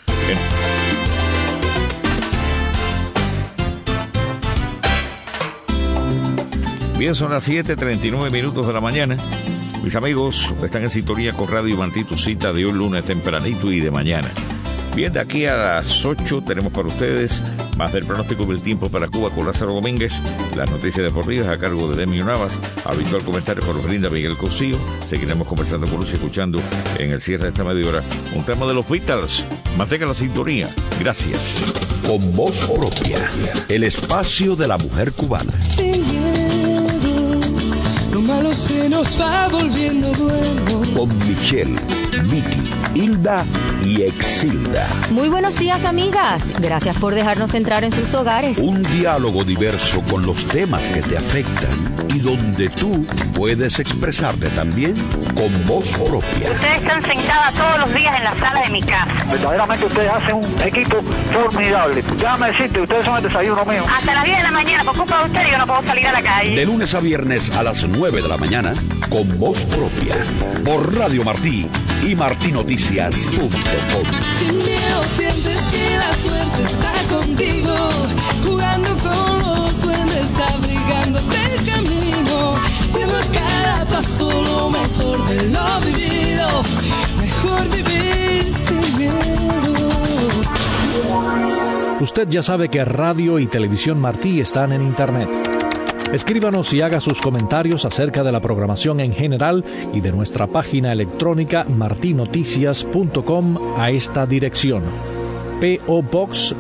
Bien, son las 7:39 de la mañana. Mis amigos, están en sintonía con Radio Martí, tu cita de hoy lunes tempranito y de mañana. Bien, de aquí a las 8 tenemos para ustedes más del pronóstico del tiempo para Cuba con Lázaro Domínguez, las noticias deportivas a cargo de Demio Navas, habitual comentario por brinda Miguel Cosío. Seguiremos conversando con Lucy, escuchando en el cierre de esta media hora un tema de los Beatles. Mantenga la sintonía. Gracias. Con voz propia, el espacio de la mujer cubana. Sin miedo, lo malo se nos va volviendo bueno. Con Michelle, Vicky, Hilda y Exilda. Muy buenos días, amigas. Gracias por dejarnos entrar en sus hogares. Un diálogo diverso con los temas que te afectan y donde tú puedes expresarte también con voz propia. Ustedes están sentadas todos los días en la sala de mi casa. Verdaderamente ustedes hacen un equipo formidable. Déjame decirte, ustedes son el desayuno mío. Hasta las 10 de la mañana, por culpa de ustedes, yo no puedo salir a la calle. De lunes a viernes a las 9 de la mañana, con voz propia. Por Radio Martí y martinoticias.com. Sin miedo sientes que la suerte está contigo, jugando con los duendes, abrigándote el camino, siendo cada paso lo mejor de lo vivido, mejor vivir sin miedo. Usted ya sabe que Radio y Televisión Martí están en Internet. Escríbanos y haga sus comentarios acerca de la programación en general y de nuestra página electrónica martinoticias.com a esta dirección: P.O. Box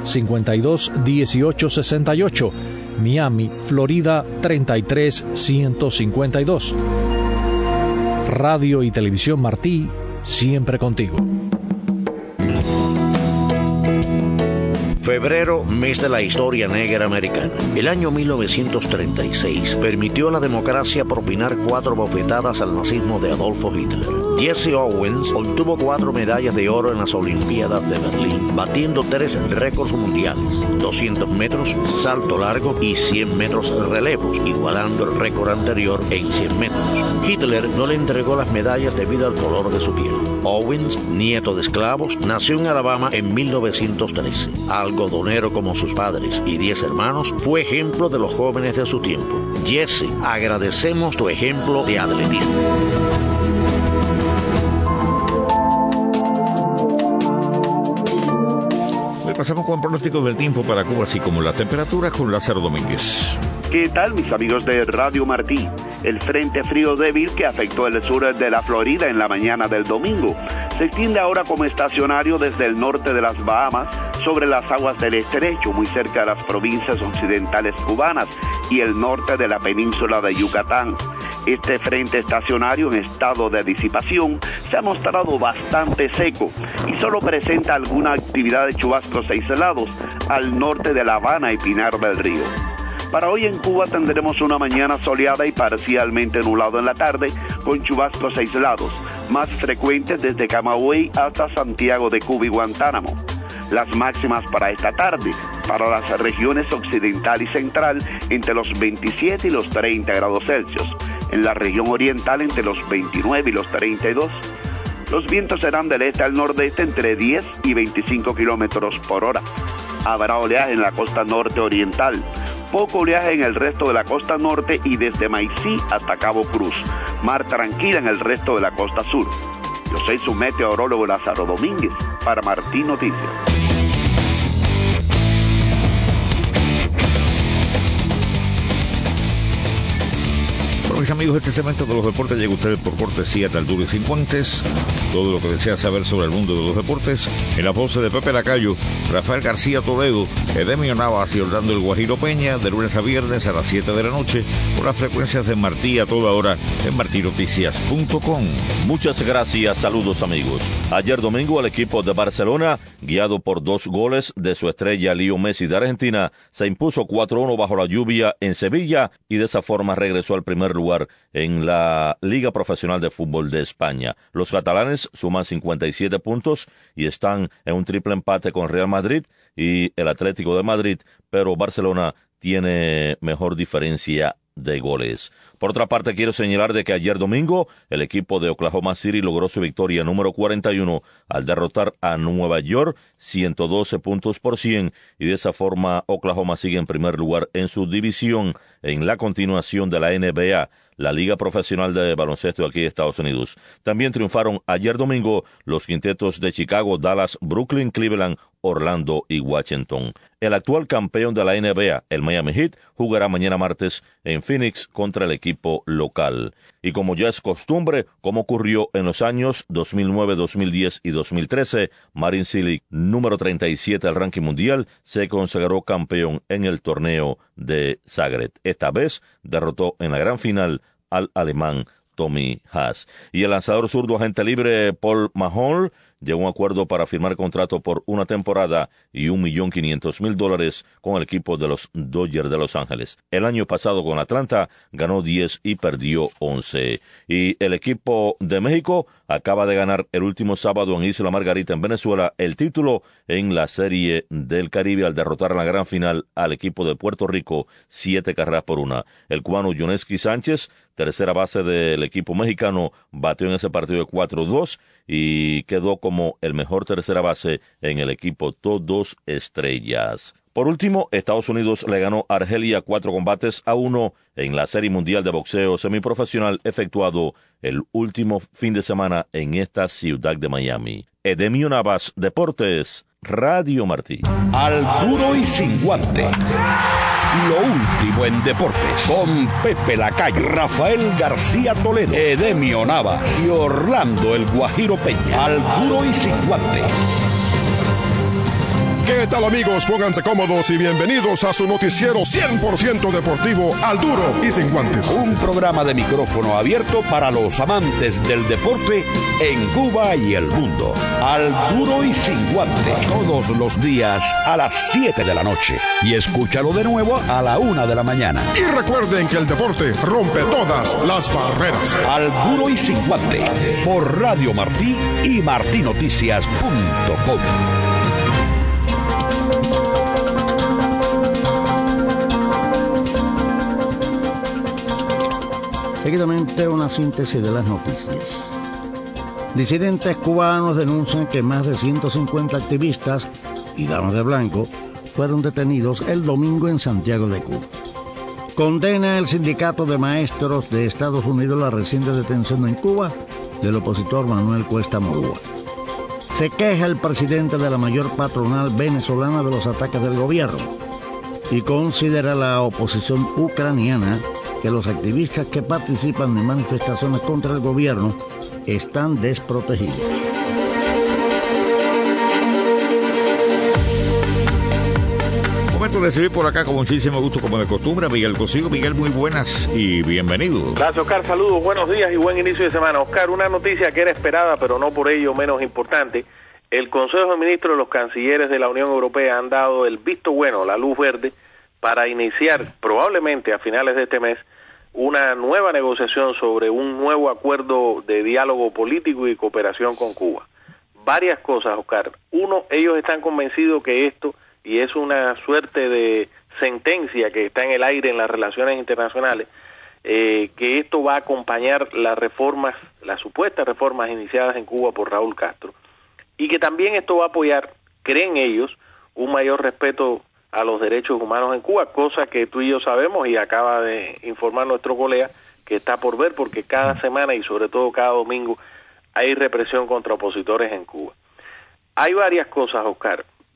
521868, Miami, Florida 33152. Radio y Televisión Martí, siempre contigo. Febrero, mes de la historia negra americana. El año 1936 permitió a la democracia propinar 4 bofetadas al nazismo de Adolfo Hitler. Jesse Owens obtuvo 4 medallas de oro en las Olimpiadas de Berlín, batiendo 3 récords mundiales: 200 metros, salto largo y 100 metros relevos, igualando el récord anterior en 100 metros. Hitler no le entregó las medallas debido al color de su piel. Owens, nieto de esclavos, nació en Alabama en 1913. Algodonero como sus padres y 10 hermanos, fue ejemplo de los jóvenes de su tiempo. Jesse, agradecemos tu ejemplo de atletismo. Pasamos con pronósticos del tiempo para Cuba, así como la temperatura, con Lázaro Domínguez. ¿Qué tal, mis amigos de Radio Martí? El frente frío débil que afectó el sur de la Florida en la mañana del domingo se extiende ahora como estacionario desde el norte de las Bahamas sobre las aguas del estrecho, muy cerca de las provincias occidentales cubanas y el norte de la península de Yucatán. Este frente estacionario en estado de disipación se ha mostrado bastante seco y solo presenta alguna actividad de chubascos aislados al norte de La Habana y Pinar del Río. Para hoy en Cuba tendremos una mañana soleada y parcialmente nublado en la tarde, con chubascos aislados, más frecuentes desde Camagüey hasta Santiago de Cuba y Guantánamo. Las máximas para esta tarde, para las regiones occidental y central, entre los 27 y los 30 grados Celsius. En la región oriental, entre los 29 y los 32. Los vientos serán del este al nordeste entre 10 y 25 kilómetros por hora. Habrá oleaje en la costa norte oriental. Poco oleaje en el resto de la costa norte y desde Maicí hasta Cabo Cruz. Mar tranquila en el resto de la costa sur. Yo soy su meteorólogo Lázaro Domínguez para Martí Noticias. mis amigos, este segmento de los deportes llega a ustedes por cortesía de Alduro y Cincuentes. Todo lo que desea saber sobre el mundo de los deportes, en la voz de Pepe Lacayo, Rafael García Toledo, Edemio Navas y Orlando El Guajiro Peña, de lunes a viernes a las 7 de la noche, por las frecuencias de Martí a toda hora en martinoticias.com. Muchas gracias, saludos amigos. Ayer domingo el equipo de Barcelona, guiado por 2 goles de su estrella Leo Messi de Argentina, se impuso 4-1 bajo la lluvia en Sevilla y de esa forma regresó al primer lugar en la Liga Profesional de Fútbol de España. Los catalanes suman 57 puntos y están en un triple empate con Real Madrid y el Atlético de Madrid, pero Barcelona tiene mejor diferencia de goles. Por otra parte, quiero señalar de que ayer domingo el equipo de Oklahoma City logró su victoria número 41 al derrotar a Nueva York 112 puntos por 100 y de esa forma Oklahoma sigue en primer lugar en su división en la continuación de la NBA, la Liga Profesional de Baloncesto aquí de Estados Unidos. También triunfaron ayer domingo los quintetos de Chicago, Dallas, Brooklyn, Cleveland, Orlando y Washington. El actual campeón de la NBA, el Miami Heat, jugará mañana martes en Phoenix contra el equipo local. Y como ya es costumbre, como ocurrió en los años 2009, 2010 y 2013, Marin Cilic, número 37 al ranking mundial, se consagró campeón en el torneo de Zagreb. Esta vez derrotó en la gran final al alemán Tommy Haas. Y el lanzador zurdo agente libre Paul Mahon llegó a un acuerdo para firmar contrato por una temporada y $1.500.000 con el equipo de los Dodgers de Los Ángeles. El año pasado con Atlanta ganó 10 y perdió 11. Y el equipo de México acaba de ganar el último sábado en Isla Margarita en Venezuela el título en la Serie del Caribe al derrotar en la gran final al equipo de Puerto Rico 7-1. El cubano Yoneski Sánchez, tercera base del equipo mexicano, bateó en ese partido de 4-2 y quedó como el mejor tercera base en el equipo, todos estrellas. Por último, Estados Unidos le ganó a Argelia 4-1 en la Serie Mundial de Boxeo Semiprofesional efectuado el último fin de semana en esta ciudad de Miami. Edemio Navas, Deportes, Radio Martí. Al duro y sin guante. Lo último en deportes, con Pepe Lacayo, Rafael García Toledo, Edemio Navas y Orlando El Guajiro Peña. Al duro y sin guante. ¿Qué tal amigos? Pónganse cómodos y bienvenidos a su noticiero 100% deportivo Al Duro y Sin Guantes. Un programa de micrófono abierto para los amantes del deporte en Cuba y el mundo. Al Duro y Sin Guante. Todos los días a las 7 de la noche. Y escúchalo de nuevo a la 1 de la mañana. Y recuerden que el deporte rompe todas las barreras. Al Duro y Sin Guante. Por Radio Martí y martinoticias.com. Seguidamente una síntesis de las noticias. Disidentes cubanos denuncian que más de 150 activistas y damas de blanco fueron detenidos el domingo en Santiago de Cuba. Condena el sindicato de maestros de Estados Unidos la reciente detención en Cuba del opositor Manuel Cuesta Morúa. Se queja el presidente de la mayor patronal venezolana de los ataques del gobierno y considera la oposición ucraniana que los activistas que participan en manifestaciones contra el gobierno están desprotegidos. Momento de recibir por acá con muchísimo gusto, como de costumbre, a Miguel Cosío. Miguel, muy buenas y bienvenido. Gracias, Oscar. Saludos, buenos días y buen inicio de semana. Oscar, una noticia que era esperada, pero no por ello menos importante. El Consejo de Ministros de los Cancilleres de la Unión Europea han dado el visto bueno, la luz verde, para iniciar probablemente a finales de este mes una nueva negociación sobre un nuevo acuerdo de diálogo político y cooperación con Cuba. Varias cosas, Oscar. Uno, ellos están convencidos que esto, y es una suerte de sentencia que está en el aire en las relaciones internacionales, que esto va a acompañar las reformas, las supuestas reformas iniciadas en Cuba por Raúl Castro, y que también esto va a apoyar, creen ellos, un mayor respeto a los derechos humanos en Cuba, cosa que tú y yo sabemos y acaba de informar nuestro colega que está por ver, porque cada semana y sobre todo cada domingo hay represión contra opositores en Cuba. Hay varias cosas, Oscar.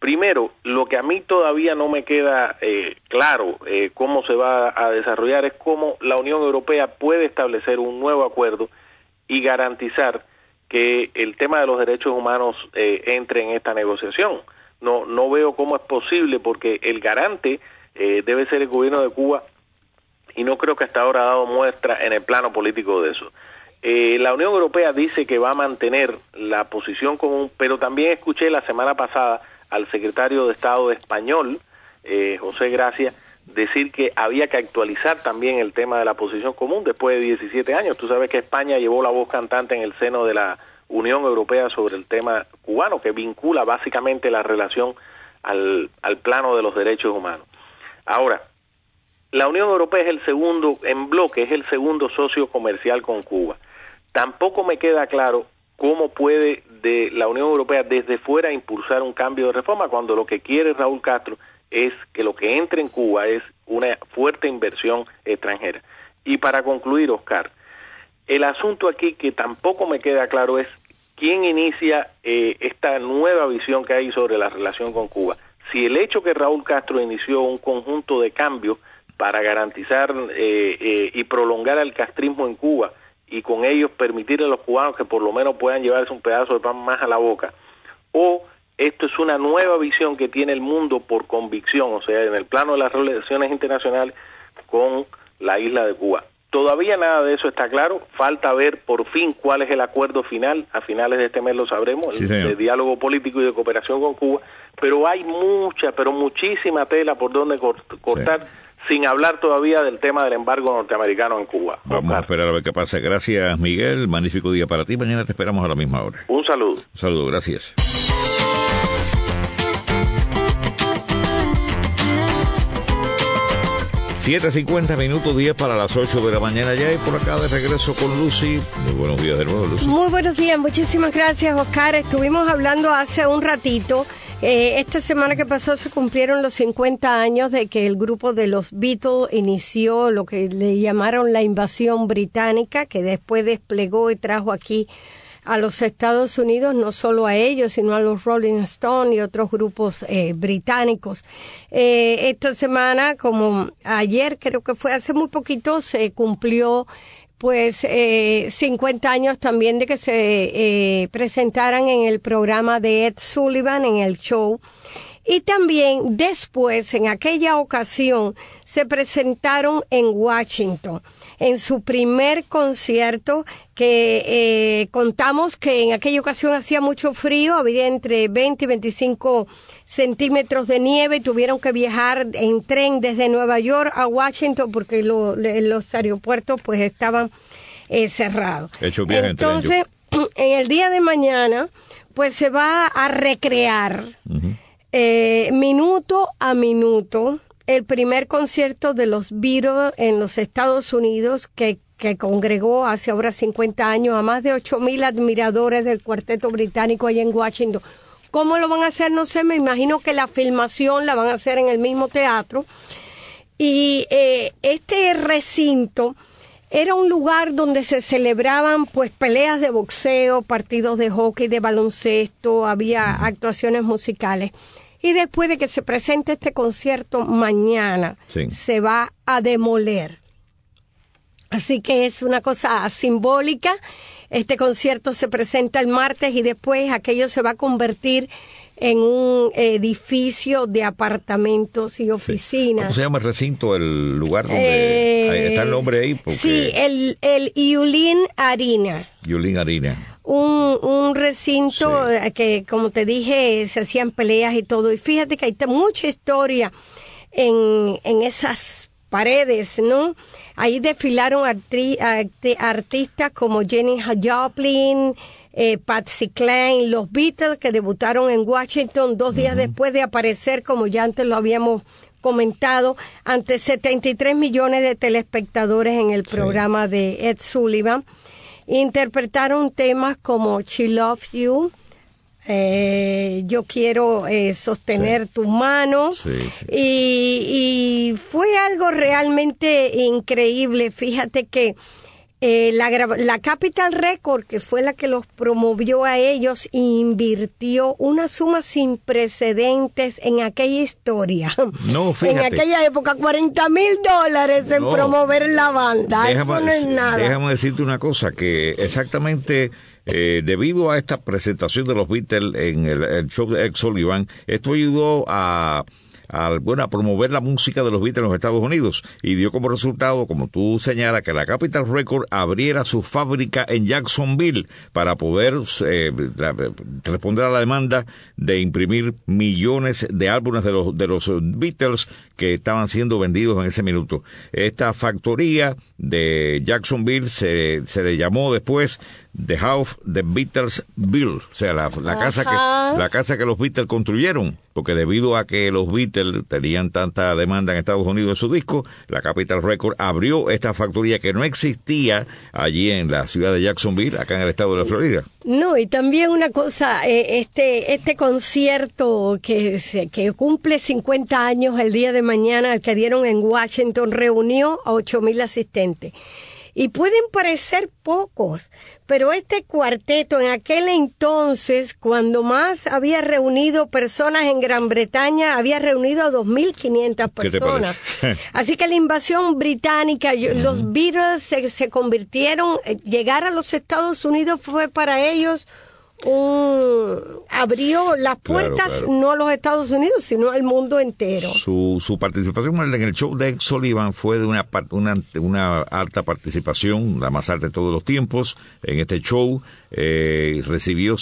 Primero, lo que a mí todavía no me queda claro cómo se va a desarrollar es cómo la Unión Europea puede establecer un nuevo acuerdo y garantizar que el tema de los derechos humanos entre en esta negociación. No veo cómo es posible, porque el garante debe ser el gobierno de Cuba, y no creo que hasta ahora ha dado muestra en el plano político de eso. La Unión Europea dice que va a mantener la posición común, pero también escuché la semana pasada al secretario de Estado español, José Gracia, decir que había que actualizar también el tema de la posición común después de 17 años. Tú sabes que España llevó la voz cantante en el seno de la Unión Europea sobre el tema cubano, que vincula básicamente la relación al plano de los derechos humanos. Ahora, la Unión Europea es el segundo, en bloque, es el segundo socio comercial con Cuba. Tampoco me queda claro cómo puede la Unión Europea desde fuera impulsar un cambio de reforma cuando lo que quiere Raúl Castro es que lo que entre en Cuba es una fuerte inversión extranjera. Y para concluir, Oscar, el asunto aquí que tampoco me queda claro es quién inicia esta nueva visión que hay sobre la relación con Cuba. Si el hecho que Raúl Castro inició un conjunto de cambios para garantizar y prolongar el castrismo en Cuba, y con ellos permitirle a los cubanos que por lo menos puedan llevarse un pedazo de pan más a la boca, o esto es una nueva visión que tiene el mundo por convicción, o sea, en el plano de las relaciones internacionales con la isla de Cuba. Todavía nada de eso está claro, falta ver por fin cuál es el acuerdo final, a finales de este mes lo sabremos, sí, de diálogo político y de cooperación con Cuba, pero hay muchísima tela por donde cortar, sí, sin hablar todavía del tema del embargo norteamericano en Cuba. Vamos a esperar a ver qué pasa. Gracias, Miguel, magnífico día para ti, mañana te esperamos a la misma hora. Un saludo. Un saludo, gracias. $7:50, 10 para las 8 de la mañana ya, y por acá de regreso con Lucy. Muy buenos días de nuevo, Lucy. Muy buenos días, muchísimas gracias, Oscar. Estuvimos hablando hace un ratito, esta semana que pasó se cumplieron los 50 años de que el grupo de los Beatles inició lo que le llamaron la invasión británica, que después desplegó y trajo aquí a los Estados Unidos, no solo a ellos, sino a los Rolling Stones y otros grupos británicos. Esta semana, como ayer, creo que fue hace muy poquito, se cumplió 50 años también de que se presentaran en el programa de Ed Sullivan, en el show. Y también después, en aquella ocasión, se presentaron en Washington, en su primer concierto, que contamos que en aquella ocasión hacía mucho frío, había entre 20 y 25 centímetros de nieve, y tuvieron que viajar en tren desde Nueva York a Washington porque los aeropuertos pues estaban cerrados. Entonces, en el día de mañana, pues se va a recrear minuto a minuto el primer concierto de los Beatles en los Estados Unidos, que congregó hace ahora 50 años a más de 8,000 admiradores del cuarteto británico allá en Washington. ¿Cómo lo van a hacer? No sé, me imagino que la filmación la van a hacer en el mismo teatro. Y este recinto era un lugar donde se celebraban pues peleas de boxeo, partidos de hockey, de baloncesto, había actuaciones musicales. Y después de que se presente este concierto mañana, sí, se va a demoler. Así que es una cosa simbólica. Este concierto se presenta el martes y después aquello se va a convertir en un edificio de apartamentos y oficinas. ¿Cómo se llama el recinto, el lugar donde está el nombre ahí? Porque... Sí, el Yulin Arena. Yulin Arena. Un recinto, sí, que, como te dije, se hacían peleas y todo. Y fíjate que hay mucha historia en esas paredes, ¿no? Ahí desfilaron artistas como Janis Joplin, Patsy Cline, los Beatles, que debutaron en Washington 2 días después de aparecer, como ya antes lo habíamos comentado, ante 73 millones de telespectadores en el programa de Ed Sullivan. Interpretaron temas como She Loves You, Yo Quiero Sostener Tu Mano, y fue algo realmente increíble. Fíjate que La Capitol Records, que fue la que los promovió a ellos, invirtió una suma sin precedentes en aquella historia. No, fíjate. En aquella época, $40,000 en promover la banda. Eso no es nada. Déjame decirte una cosa, que exactamente... debido a esta presentación de los Beatles en el show de Ed Sullivan, esto ayudó a promover la música de los Beatles en los Estados Unidos, y dio como resultado, como tú señalas, que la Capitol Records abriera su fábrica en Jacksonville para poder responder a la demanda de imprimir millones de álbumes de los Beatles que estaban siendo vendidos en ese minuto. Esta factoría de Jacksonville se le llamó después The House the Beatles Built, o sea, la casa que los Beatles construyeron, porque debido a que los Beatles tenían tanta demanda en Estados Unidos de su disco, la Capitol Records abrió esta factoría que no existía allí en la ciudad de Jacksonville, acá en el estado de la Florida. No, y también una cosa, este concierto que cumple 50 años el día de mañana, el que dieron en Washington, reunió a 8,000 asistentes. Y pueden parecer pocos, pero este cuarteto en aquel entonces, cuando más había reunido personas en Gran Bretaña, había reunido a 2,500 personas. Así que la invasión británica, los Beatles se convirtieron, llegar a los Estados Unidos fue para ellos abrió las puertas, claro. No a los Estados Unidos, sino al mundo entero. Su participación en el show de Ed Sullivan fue de una alta participación, la más alta de todos los tiempos. En este show vendió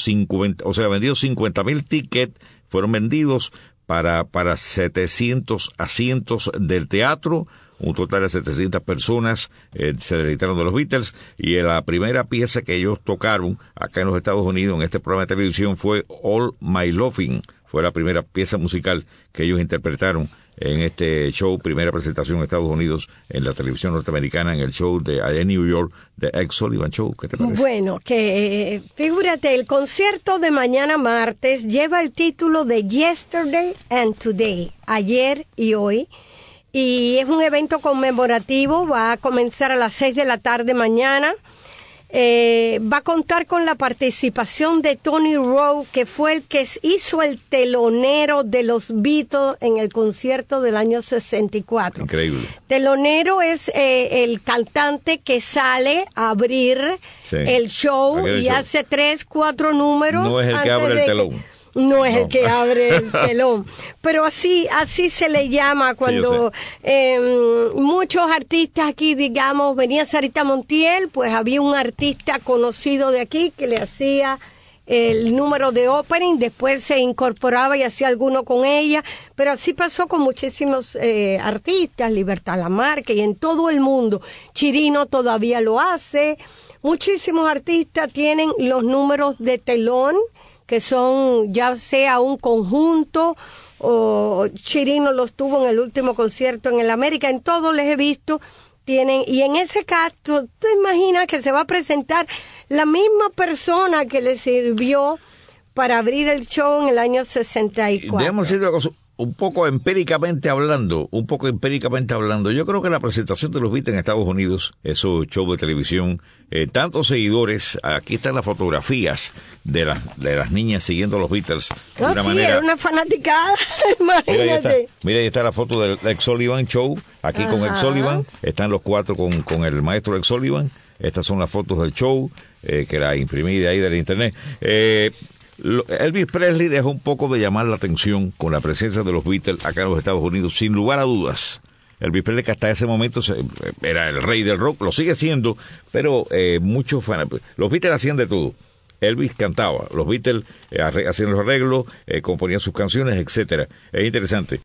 50,000 tickets, fueron vendidos para 700 asientos del teatro. Un total de 700 personas se dedicaron de los Beatles, y la primera pieza que ellos tocaron acá en los Estados Unidos en este programa de televisión fue All My Loving. Fue la primera pieza musical que ellos interpretaron en este show, primera presentación en Estados Unidos en la televisión norteamericana, en el show de allá en New York, de Ed Sullivan Show. ¿Qué te parece? Bueno, figúrate, el concierto de mañana martes lleva el título de Yesterday and Today, ayer y hoy. Y es un evento conmemorativo, va a comenzar a las 6 de la tarde mañana. Va a contar con la participación de Tony Rowe, que fue el que hizo el telonero de los Beatles en el concierto del año 64. Increíble. Telonero es el cantante que sale a abrir el show y hace 3, 4 números. No es el que abre el telón. No es el que abre el telón, pero así se le llama cuando muchos artistas aquí, digamos, venía Sarita Montiel, pues había un artista conocido de aquí que le hacía el número de opening, después se incorporaba y hacía alguno con ella, pero así pasó con muchísimos artistas, Libertad Lamarque y en todo el mundo. Chirino todavía lo hace, muchísimos artistas tienen los números de telón, que son ya sea un conjunto, o Chirino los tuvo en el último concierto en el América, en todos les he visto, tienen, y en ese caso, ¿tú imaginas que se va a presentar la misma persona que le sirvió para abrir el show en el año 64? Debemos decir una cosa, un poco empíricamente hablando, yo creo que la presentación de los Beatles en Estados Unidos, esos shows de televisión, tantos seguidores, aquí están las fotografías de las niñas siguiendo a los Beatles. De una manera, era una fanaticada, imagínate. Mira, ahí está la foto del Ed Sullivan Show, aquí con Ed Sullivan, están los 4 con el maestro Ed Sullivan. Estas son las fotos del show, que la imprimí de ahí del internet. Elvis Presley dejó un poco de llamar la atención con la presencia de los Beatles acá en los Estados Unidos, sin lugar a dudas. Elvis Presley, que hasta ese momento era el rey del rock, lo sigue siendo, pero los Beatles hacían de todo. Elvis cantaba, los Beatles hacían los arreglos, componían sus canciones, etcétera. Es interesante.